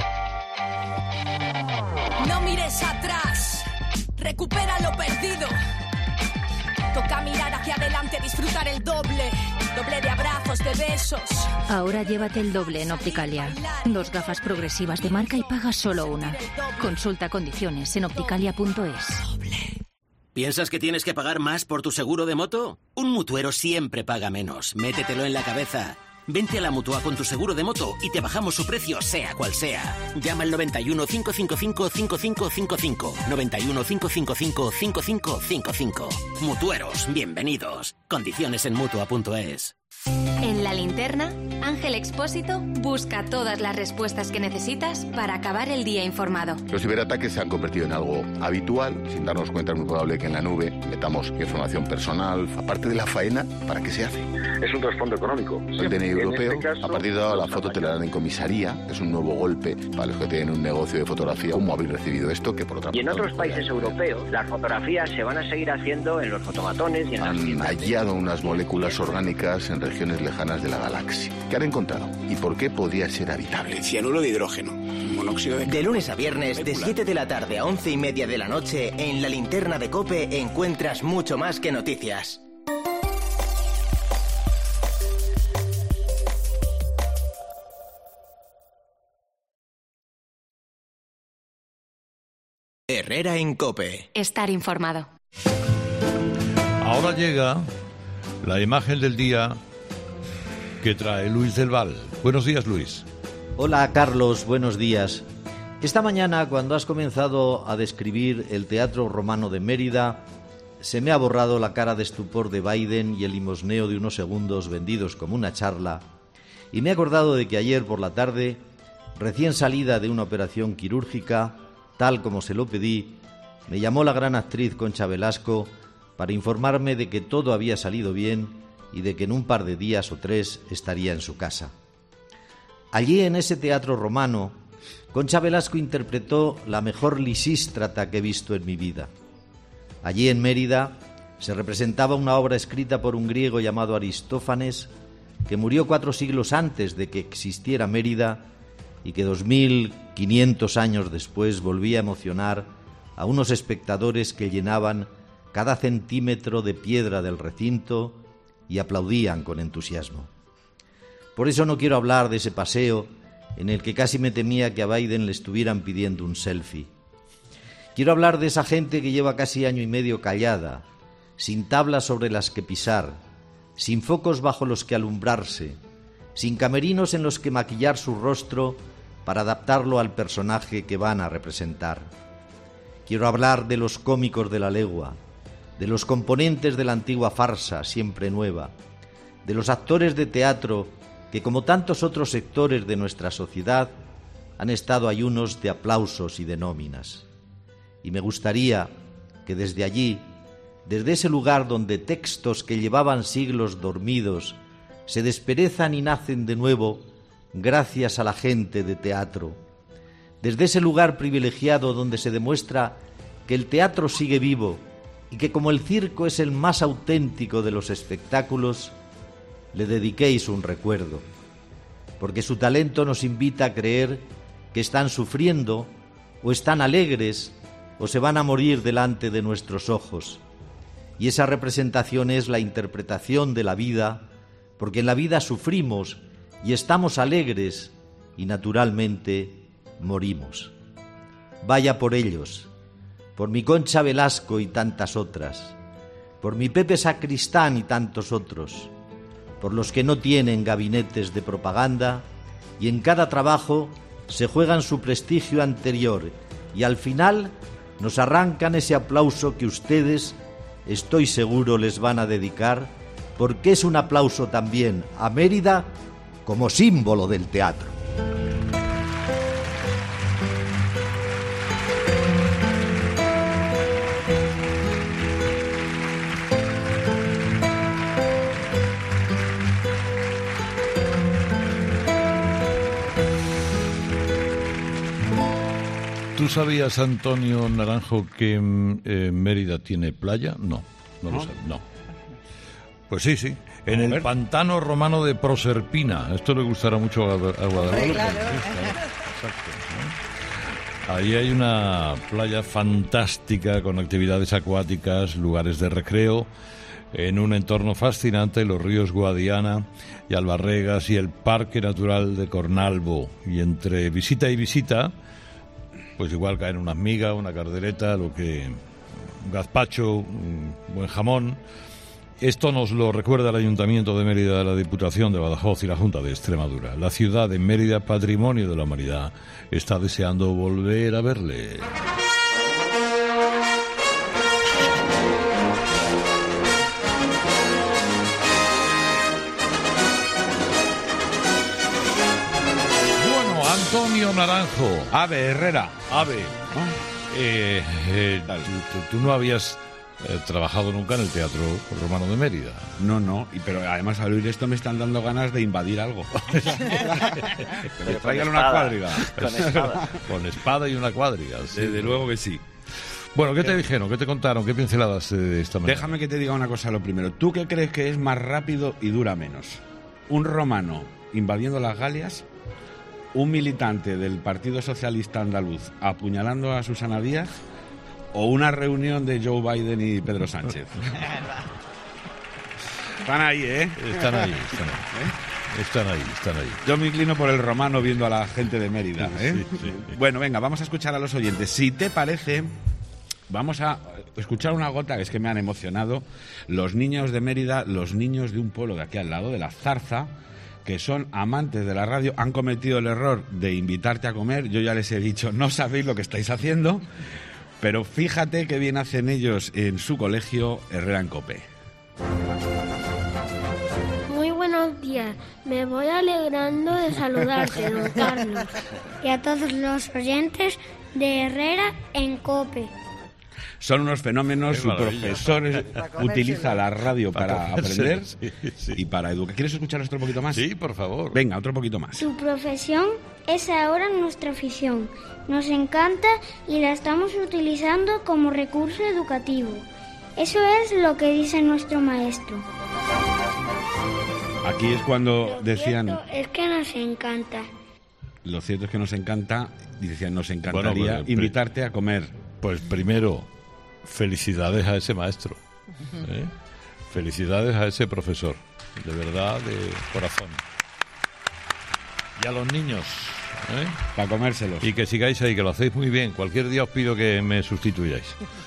No mires atrás, recupera lo perdido. Toca mirar hacia adelante, disfrutar el doble. Doble de abrazos, de besos. Ahora llévate el doble en Opticalia. Dos gafas progresivas de marca y pagas solo una. Consulta condiciones en opticalia punto es. ¿Piensas que tienes que pagar más por tu seguro de moto? Un mutuero siempre paga menos. Métetelo en la cabeza. Vente a la Mutua con tu seguro de moto y te bajamos su precio, sea cual sea. Llama al noventa y uno, cinco cinco cinco, cinco cinco cinco cinco. noventa y uno, cinco cinco cinco, cinco cinco cinco cinco. Mutueros, bienvenidos. Condiciones en mutua punto es. En La Linterna, Ángel Expósito busca todas las respuestas que necesitas para acabar el día informado. Los ciberataques se han convertido en algo habitual. Sin darnos cuenta, es muy probable que en la nube metamos información personal. Aparte de la faena, ¿para qué se hace? Es un trasfondo económico. El D N I europeo, este caso, a partir de ahora la foto te la dan en comisaría. Es un nuevo golpe para los que tienen un negocio de fotografía. ¿Cómo habéis recibido esto? Que por otra Y en otros países europeos, las fotografías se van a seguir haciendo en los fotomatones y en Han las... hallado unas moléculas orgánicas en regiones lejanas de la galaxia. ¿Qué han encontrado? ¿Y por qué podría ser habitable? Cianuro de hidrógeno, monóxido de... De lunes a viernes, de siete de la tarde a once y media de la noche, en La Linterna de COPE encuentras mucho más que noticias. Herrera en COPE. Estar informado. Ahora llega la imagen del día que trae Luis del Val. Buenos días, Luis. Hola, Carlos, buenos días. Esta mañana, cuando has comenzado a describir el Teatro Romano de Mérida, se me ha borrado la cara de estupor de Biden y el limosneo de unos segundos vendidos como una charla, y me he acordado de que ayer por la tarde, recién salida de una operación quirúrgica, tal como se lo pedí, me llamó la gran actriz Concha Velasco para informarme de que todo había salido bien y de que en un par de días o tres estaría en su casa. Allí, en ese teatro romano, Concha Velasco interpretó la mejor Lisístrata que he visto en mi vida. Allí en Mérida se representaba una obra escrita por un griego llamado Aristófanes, que murió cuatro siglos antes de que existiera Mérida y que dos mil quinientos años después volvía a emocionar a unos espectadores que llenaban cada centímetro de piedra del recinto y aplaudían con entusiasmo. Por eso no quiero hablar de ese paseo en el que casi me temía que a Biden le estuvieran pidiendo un selfie. Quiero hablar de esa gente que lleva casi año y medio callada, sin tablas sobre las que pisar, sin focos bajo los que alumbrarse, sin camerinos en los que maquillar su rostro para adaptarlo al personaje que van a representar. Quiero hablar de los cómicos de la legua, de los componentes de la antigua farsa, siempre nueva, de los actores de teatro que, como tantos otros sectores de nuestra sociedad, han estado ayunos de aplausos y de nóminas. Y me gustaría que desde allí, desde ese lugar donde textos que llevaban siglos dormidos se desperezan y nacen de nuevo gracias a la gente de teatro, desde ese lugar privilegiado donde se demuestra que el teatro sigue vivo y que como el circo es el más auténtico de los espectáculos, le dediquéis un recuerdo, porque su talento nos invita a creer que están sufriendo o están alegres o se van a morir delante de nuestros ojos. Y esa representación es la interpretación de la vida, porque en la vida sufrimos y estamos alegres y naturalmente morimos. Vaya por ellos, por mi Concha Velasco y tantas otras, por mi Pepe Sacristán y tantos otros, por los que no tienen gabinetes de propaganda y en cada trabajo se juegan su prestigio anterior y al final nos arrancan ese aplauso que ustedes, estoy seguro, les van a dedicar, porque es un aplauso también a Mérida como símbolo del teatro. ¿Tú sabías, Antonio Naranjo, que eh, Mérida tiene playa? No, no, no lo sabes, no. Pues sí, sí. En el pantano romano de Proserpina. Esto le gustará mucho a, a Guadalupe. Sí, claro. Exacto, ¿no? Ahí hay una playa fantástica con actividades acuáticas, lugares de recreo, en un entorno fascinante, los ríos Guadiana y Albarregas y el Parque Natural de Cornalvo. Y entre visita y visita, pues igual caen unas migas, una cardereta, lo que un gazpacho, un buen jamón. Esto nos lo recuerda el Ayuntamiento de Mérida, la Diputación de Badajoz y la Junta de Extremadura. La ciudad de Mérida, patrimonio de la humanidad, está deseando volver a verle. Bueno, Antonio Naranjo. Ave Herrera. Ave. Eh, eh, tú, tú no habías... Eh, trabajado nunca en el Teatro Romano de Mérida. No, no, y, pero además al oír esto me están dando ganas de invadir algo. Que me traigan una cuadriga. Con espada. Con espada y una cuadriga. Sí. Desde luego que sí. Bueno, ¿qué te dijeron? ¿Qué te contaron? ¿Qué pinceladas de esta manera? Déjame que te diga una cosa lo primero. ¿Tú qué crees que es más rápido y dura menos? ¿Un romano invadiendo las Galias? ¿Un militante del Partido Socialista Andaluz apuñalando a Susana Díaz? ¿O una reunión de Joe Biden y Pedro Sánchez? Están ahí, ¿eh? Están ahí, están ahí. ¿Eh? Están ahí, están ahí. Yo me inclino por el romano viendo a la gente de Mérida, ¿eh? Sí, sí, sí. Bueno, venga, vamos a escuchar a los oyentes. Si te parece, vamos a escuchar una gota, que es que me han emocionado. Los niños de Mérida, los niños de un pueblo de aquí al lado, de La Zarza, que son amantes de la radio, han cometido el error de invitarte a comer. Yo ya les he dicho, no sabéis lo que estáis haciendo. Pero fíjate qué bien hacen ellos en su colegio Herrera en Cope. Muy buenos días. Me voy alegrando de saludarte, don Carlos, y a todos los oyentes de Herrera en Cope. Son unos fenómenos, su profesor utiliza la radio para aprender sí, sí. y para educar. ¿Quieres escuchar otro poquito más? Sí, por favor. Venga, otro poquito más. Su profesión es ahora nuestra afición. Nos encanta y la estamos utilizando como recurso educativo. Eso es lo que dice nuestro maestro. Aquí es cuando lo decían... Cierto es que nos encanta. Lo cierto es que nos encanta, y decían, nos encantaría bueno, pues, invitarte a comer. Pues primero, felicidades a ese maestro. ¿eh? Felicidades a ese profesor. De verdad, de corazón. Y a los niños... ¿Eh? Para comérselos. Y que sigáis ahí, que lo hacéis muy bien. Cualquier día os pido que me sustituyáis.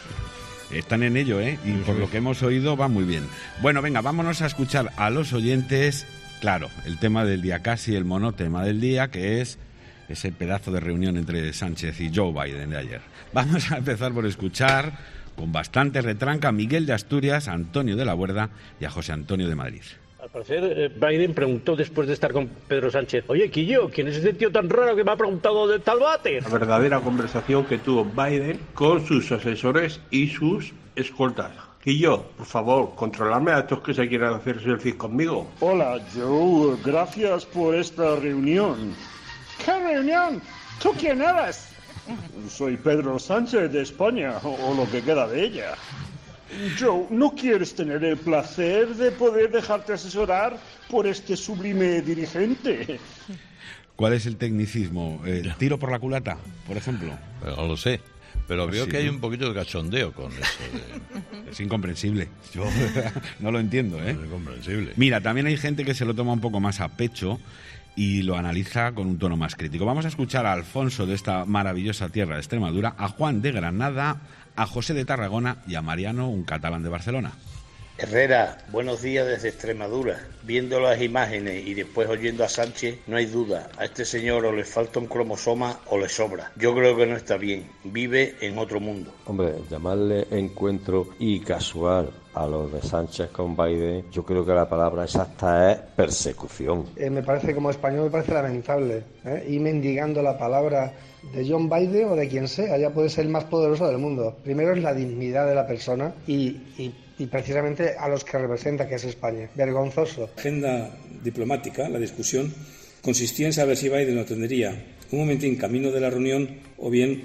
Están en ello, ¿eh? Y por lo que hemos oído va muy bien. Bueno, venga, vámonos a escuchar a los oyentes. Claro, el tema del día, casi el monotema del día, que es ese pedazo de reunión entre Sánchez y Joe Biden de ayer. Vamos a empezar por escuchar con bastante retranca a Miguel de Asturias, a Antonio de la Huerda y a José Antonio de Madrid. Al parecer, Biden preguntó después de estar con Pedro Sánchez: oye, Quillo, ¿quién es ese tío tan raro que me ha preguntado de tal váter? La verdadera conversación que tuvo Biden con sus asesores y sus escoltas. Quillo, por favor, controlarme a estos que se quieran hacer selfies conmigo. Hola, Joe, gracias por esta reunión. ¿Qué reunión? ¿Tú quién eres? Soy Pedro Sánchez de España, o lo que queda de ella. Joe, ¿no quieres tener el placer de poder dejarte asesorar por este sublime dirigente? ¿Cuál es el tecnicismo? ¿El tiro por la culata, por ejemplo? No lo sé, pero Pues veo sí, que hay ¿no? un poquito de cachondeo con eso. De... Es incomprensible. Yo no lo entiendo, ¿eh? Es incomprensible. Mira, también hay gente que se lo toma un poco más a pecho y lo analiza con un tono más crítico. Vamos a escuchar a Alfonso de esta maravillosa tierra de Extremadura, a Juan de Granada, a José de Tarragona y a Mariano, un catalán de Barcelona. Herrera, buenos días desde Extremadura. Viendo las imágenes y después oyendo a Sánchez, no hay duda, a este señor o le falta un cromosoma o le sobra. Yo creo que no está bien, vive en otro mundo. Hombre, llamarle encuentro y casual a los de Sánchez con Biden, yo creo que la palabra exacta es persecución. Eh, me parece, como español, me parece lamentable, ¿eh? Ir mendigando la palabra de John Biden o de quien sea, ya puede ser el más poderoso del mundo. Primero es la dignidad de la persona y, y, y precisamente a los que representa, que es España. Vergonzoso. La agenda diplomática, la discusión, consistía en saber si Biden lo tendría un momentín camino de la reunión o bien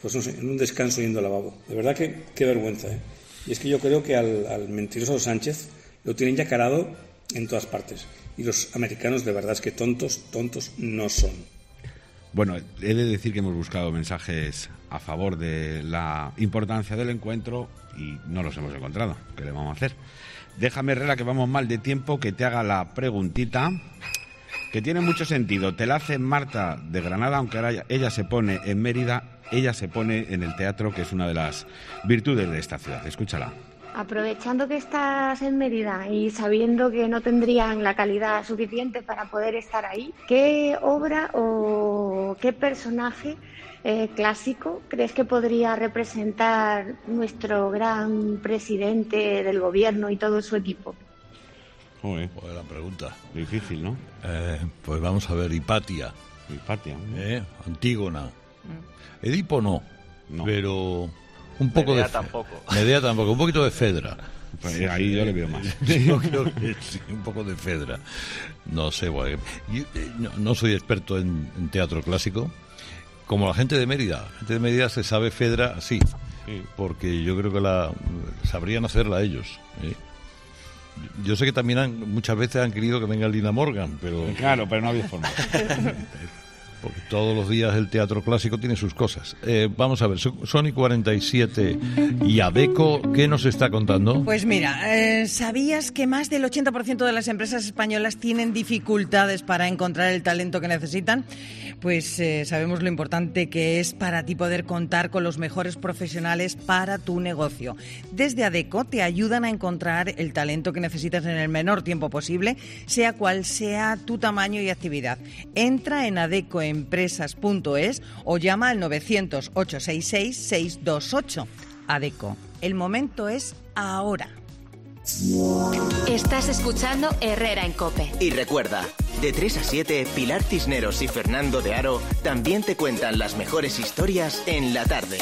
pues no sé, en un descanso yendo al lavabo. De verdad que qué vergüenza, ¿eh? Y es que yo creo que al, al mentiroso Sánchez lo tienen ya carado en todas partes. Y los americanos de verdad es que tontos, tontos no son. Bueno, he de decir que hemos buscado mensajes a favor de la importancia del encuentro y no los hemos encontrado. ¿Qué le vamos a hacer? Déjame, Herrera, que vamos mal de tiempo, que te haga la preguntita, que tiene mucho sentido. Te la hace Marta de Granada, aunque ahora ella se pone en Mérida, ella se pone en el teatro, que es una de las virtudes de esta ciudad. Escúchala. Aprovechando que estás en Mérida y sabiendo que no tendrían la calidad suficiente para poder estar ahí, ¿qué obra o qué personaje eh, clásico crees que podría representar nuestro gran presidente del gobierno y todo su equipo? Joder, pues la pregunta. Difícil, ¿no? Eh, pues vamos a ver, Hipatia. Hipatia. Eh, Antígona. Mm. Edipo no, no. pero... Un poco Medea de tampoco. Medea tampoco, un poquito de Fedra. Pues ahí yo le veo más. Yo creo que sí, un poco de Fedra. No sé, bueno, yo, no, no soy experto en, en teatro clásico. Como la gente de Mérida. La gente de Mérida se sabe Fedra así, sí. Porque yo creo que la sabrían hacerla ellos. ¿eh? Yo sé que también han, muchas veces han querido que venga Lina Morgan, pero... Claro, pero no había forma. Porque todos los días el teatro clásico tiene sus cosas. Eh, vamos a ver, Sony cuarenta y siete y Adecco, ¿qué nos está contando? Pues mira, eh, ¿sabías que más del ochenta por ciento de las empresas españolas tienen dificultades para encontrar el talento que necesitan? Pues eh, sabemos lo importante que es para ti poder contar con los mejores profesionales para tu negocio. Desde Adecco te ayudan a encontrar el talento que necesitas en el menor tiempo posible, sea cual sea tu tamaño y actividad. Entra en Adecco en empresas punto es o llama al novecientos, ochocientos sesenta y seis, seiscientos veintiocho. Adecco, el momento es ahora. Estás escuchando Herrera en COPE. Y recuerda, de tres a siete, Pilar Cisneros y Fernando de Aro también te cuentan las mejores historias en la tarde.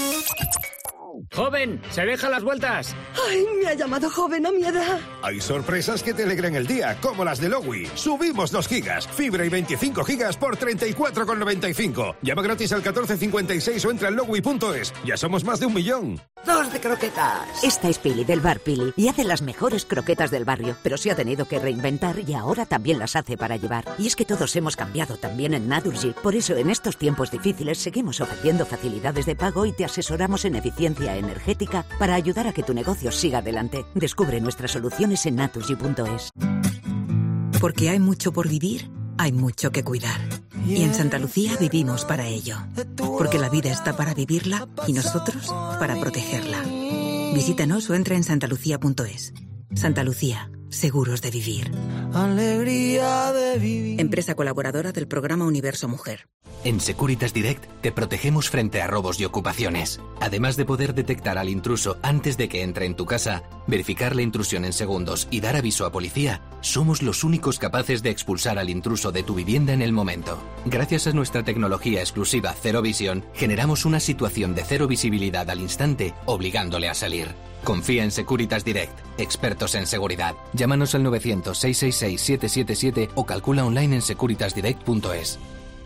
¡Joven! ¡Se dejan las vueltas! ¡Ay, me ha llamado joven a mi edad! Hay sorpresas que te alegran el día, como las de Lowy. Subimos dos gigas, fibra y veinticinco gigas por treinta y cuatro con noventa y cinco. Llama gratis al catorce cincuenta y seis o entra en lowy punto es. Ya somos más de un millón. ¡Dos de croquetas! Esta es Pili, del bar Pili, y hace las mejores croquetas del barrio, pero se ha tenido que reinventar y ahora también las hace para llevar. Y es que todos hemos cambiado también en Naturgy. Por eso, en estos tiempos difíciles, seguimos ofreciendo facilidades de pago y te asesoramos en eficiencia energética para ayudar a que tu negocio siga adelante. Descubre nuestras soluciones en naturgy punto es. Porque hay mucho por vivir, hay mucho que cuidar. Y en Santa Lucía vivimos para ello. Porque la vida está para vivirla y nosotros para protegerla. Visítanos o entra en santa lucía punto es. Santa Lucía, seguros de vivir. Alegría de vivir. Empresa colaboradora del programa Universo Mujer. En Securitas Direct te protegemos frente a robos y ocupaciones. Además de poder detectar al intruso antes de que entre en tu casa, verificar la intrusión en segundos y dar aviso a policía, somos los únicos capaces de expulsar al intruso de tu vivienda en el momento. Gracias a nuestra tecnología exclusiva Cero Visión, generamos una situación de cero visibilidad al instante, obligándole a salir. Confía en Securitas Direct, expertos en seguridad. Llámanos al novecientos, seiscientos sesenta y seis, setecientos setenta y siete o calcula online en securitas direct punto es.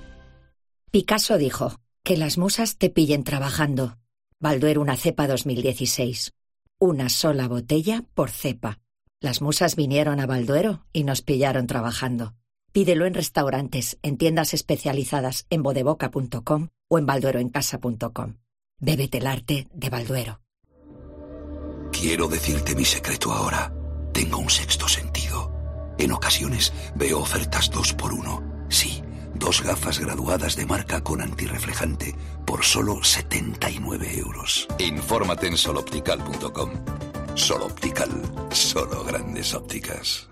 Picasso dijo, que las musas te pillen trabajando. Balduero una cepa dos mil dieciséis. Una sola botella por cepa. Las musas vinieron a Balduero y nos pillaron trabajando. Pídelo en restaurantes, en tiendas especializadas en bodeboca punto com o en baldueroencasa punto com. Bébete el arte de Balduero. Quiero decirte mi secreto ahora. Tengo un sexto sentido. En ocasiones veo ofertas dos por uno. Sí, dos gafas graduadas de marca con antirreflejante por solo setenta y nueve euros. Infórmate en soloptical punto com. Soloptical, solo grandes ópticas.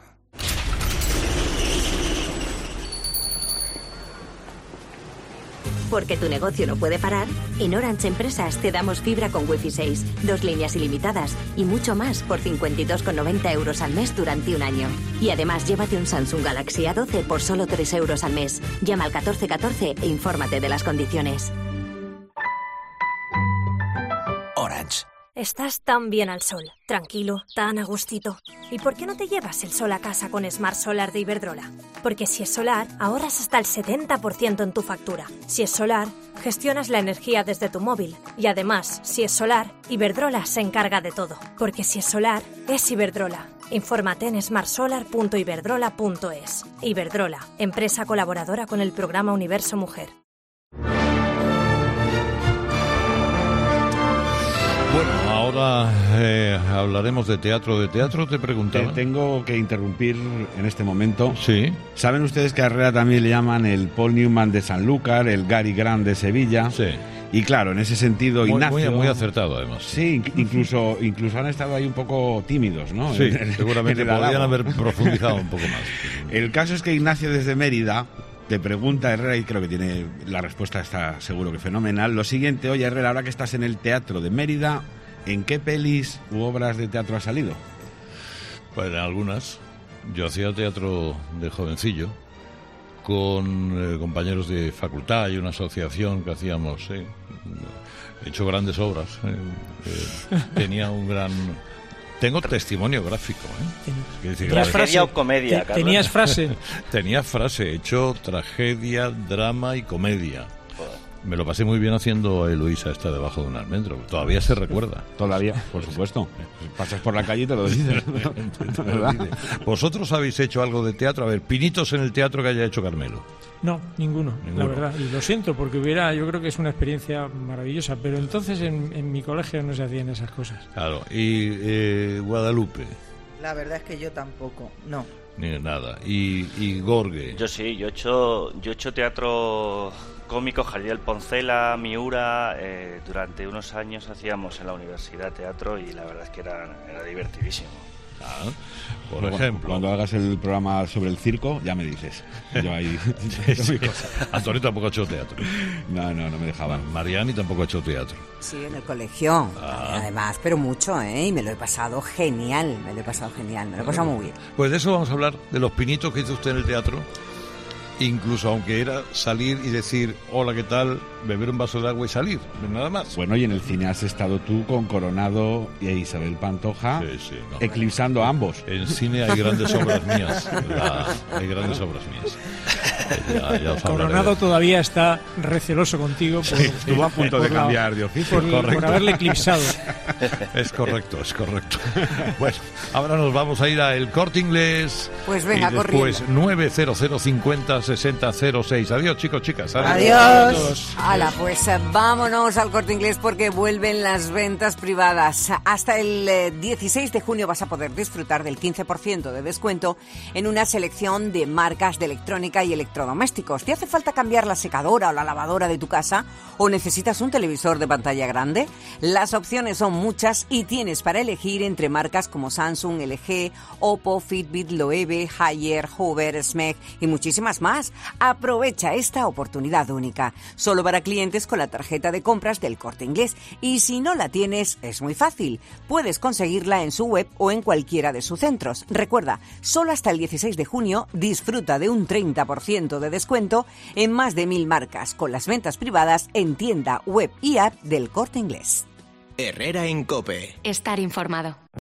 Porque tu negocio no puede parar, en Orange Empresas te damos fibra con Wi-Fi seis, dos líneas ilimitadas y mucho más por cincuenta y dos con noventa euros al mes durante un año. Y además llévate un Samsung Galaxy A doce por solo tres euros al mes. Llama al catorce catorce e infórmate de las condiciones. Orange. Estás tan bien al sol, tranquilo, tan a gustito. ¿Y por qué no te llevas el sol a casa con Smart Solar de Iberdrola? Porque si es solar, ahorras hasta el setenta por ciento en tu factura. Si es solar, gestionas la energía desde tu móvil. Y además, si es solar, Iberdrola se encarga de todo. Porque si es solar, es Iberdrola. Infórmate en smart solar punto iberdrola punto es. Iberdrola, empresa colaboradora con el programa Universo Mujer. Bueno, ahora eh, hablaremos de teatro. ¿De teatro te preguntaba? Te tengo que interrumpir en este momento. Sí. ¿Saben ustedes que a Herrera también le llaman el Paul Newman de Sanlúcar, el Gary Grant de Sevilla? Sí. Y claro, en ese sentido, muy, Ignacio... Muy, muy acertado, además. Sí, incluso, incluso han estado ahí un poco tímidos, ¿no? Sí, en, seguramente en podrían haber profundizado un poco más. El caso es que Ignacio desde Mérida te pregunta, Herrera, y creo que tiene la respuesta, está seguro que fenomenal. Lo siguiente: oye, Herrera, ahora que estás en el Teatro de Mérida, ¿en qué pelis u obras de teatro has salido? Pues en algunas. Yo hacía teatro de jovencillo con eh, compañeros de facultad y una asociación que hacíamos, sí. He hecho grandes obras. Eh, eh, tenía un gran... Tengo testimonio gráfico, ¿eh? Decir, ¿Tenías frase o comedia, Carlos? ¿Tenías frase? Tenía frase. He hecho tragedia, drama y comedia. Me lo pasé muy bien haciendo a Eloísa esta debajo de un almendro. Todavía se recuerda. Todavía, por supuesto. Pasas por la calle y te lo dices. ¿Vosotros habéis hecho algo de teatro? A ver, pinitos en el teatro que haya hecho Carmelo. No, ninguno, ninguno, la verdad. Y lo siento, porque hubiera, yo creo que es una experiencia maravillosa, pero entonces en, en mi colegio no se hacían esas cosas. Claro. ¿Y eh, Guadalupe? La verdad es que yo tampoco, no. Ni nada. ¿Y, y Gorge? Yo sí, yo he hecho, yo he hecho teatro cómico, Jardel Poncela, Miura. Eh, durante unos años hacíamos en la universidad teatro y la verdad es que era, era divertidísimo. Ah, por Luego, ejemplo, cuando hagas el programa sobre el circo, ya me dices. Yo ahí. sí, sí. Antonio tampoco ha hecho teatro. No, no, no me dejaban. Mariani tampoco ha hecho teatro. Sí, en el colegio. Ah. Además, pero mucho, ¿eh? Y me lo he pasado genial. Me lo he pasado genial. Me lo he pasado muy bien. Pues de eso vamos a hablar, de los pinitos que hizo usted en el teatro. Incluso aunque era salir y decir hola, ¿qué tal? Beber un vaso de agua y salir, nada más. Bueno, y en el cine has estado tú con Coronado y Isabel Pantoja, sí, sí, no, eclipsando a ambos. En cine hay grandes obras mías, la, hay grandes obras mías. Ya, ya Coronado todavía está receloso contigo. Por, sí, estuvo a punto de cambiar la, de oficio. Por, por haberle eclipsado. Es correcto, es correcto. Bueno, ahora nos vamos a ir a El Corte Inglés. Pues venga, y después nueve cero cero cincuenta sesenta cero seis. Adiós, chicos, chicas. Adiós. Adiós. Hala, pues vámonos al Corte Inglés porque vuelven las ventas privadas. Hasta el dieciséis de junio vas a poder disfrutar del quince por ciento de descuento en una selección de marcas de electrónica y electrodomésticos. ¿Te hace falta cambiar la secadora o la lavadora de tu casa? ¿O necesitas un televisor de pantalla grande? Las opciones son muchas y tienes para elegir entre marcas como Samsung, L G, Oppo, Fitbit, Loewe, Haier, Hoover, Smeg y muchísimas más. Aprovecha esta oportunidad única. Solo para clientes con la tarjeta de compras del Corte Inglés. Y si no la tienes, es muy fácil. Puedes conseguirla en su web o en cualquiera de sus centros. Recuerda, solo hasta el dieciséis de junio disfruta de un treinta por ciento de descuento en más de mil marcas con las ventas privadas en tienda, web y app del Corte Inglés. Herrera en COPE. Estar informado.